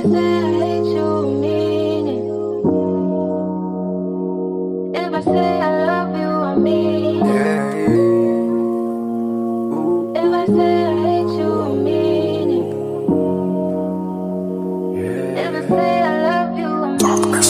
say I hate you, mean it. If I say I love you, I mean it. If I say I hate you, I mean it. If I say I love you, I mean it.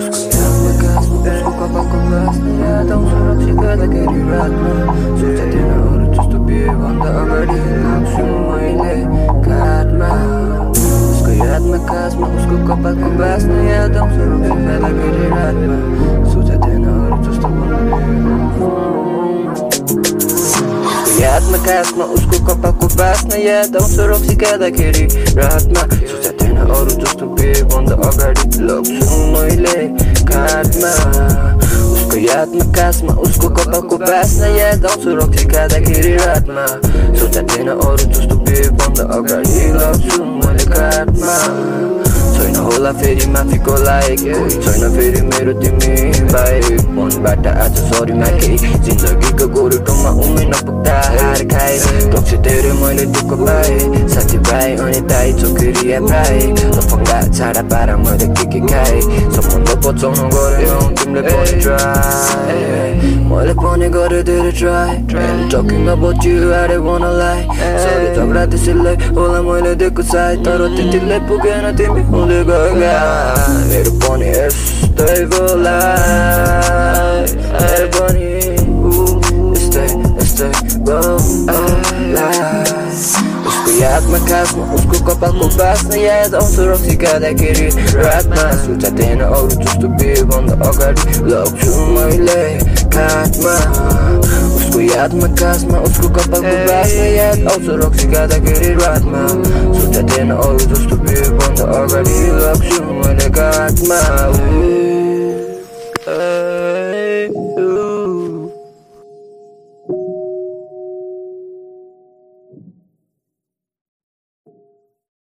उसको कपालको बास्ना याद आउँछ रोक्सिँदा गरी रातमा सोचेदैन अरू जस्तो यादमा खासमा उसको कपालको बास्ना याद आउँछ रोक्सिँदाखेरि रातमा सोचेदैन अरू जस्तो बेभन्दा अगाडि लग्छु मैले घाटमा उसको यादमा खासमा उसको कपालको बास्ना याद आउँछ रोक्सिँदाखेरि रातमा सोचेदैन अरू जस्तो बेभन्दा अगाडि लग्छु मैले घाटमा छैन होला फेरि माफीको लायक छैन फेरि मेरो तिमी बाहेक मनबाट आज सरी मागे जिन्दगीको गोरुटोमा उमेर नपुग्दा हार खाए टक्सी धेरै मैले दुःख पाएँ साथीभाइ अनि दाइ चोकरिया पाएँ लफङ्गा छाडा पारा मैले के खाएँ सम्बन्ध बचाउनु गरेँ तिमीले पनि ट्राई मैले पनि गरेँ धेरै try talking about you I don't wanna lie sorry झगडा त्यसैलाई होला मैले दिएको साय तर त्यतिले पुगेन तिमी हुँदै गएका मेरो पनि यस्तै बोला मेरो पनि यस्तै बोला उसको यादमा खासमा उसको कपालको बास्ना याद आउँछ रोक्सिँदाखेरि रातमा सोचेदैन अरू जस्तो बेभन्दा अगाडि लग्छु मैले घाटमा उसको यादमा खासमा उसको कपालको बास्ना याद आउँछ रोक्सिँदाखेरि रातमा सोचेदैन अरू जस्तो बेभन्दा अगाडि लग्छु मैले घाटमा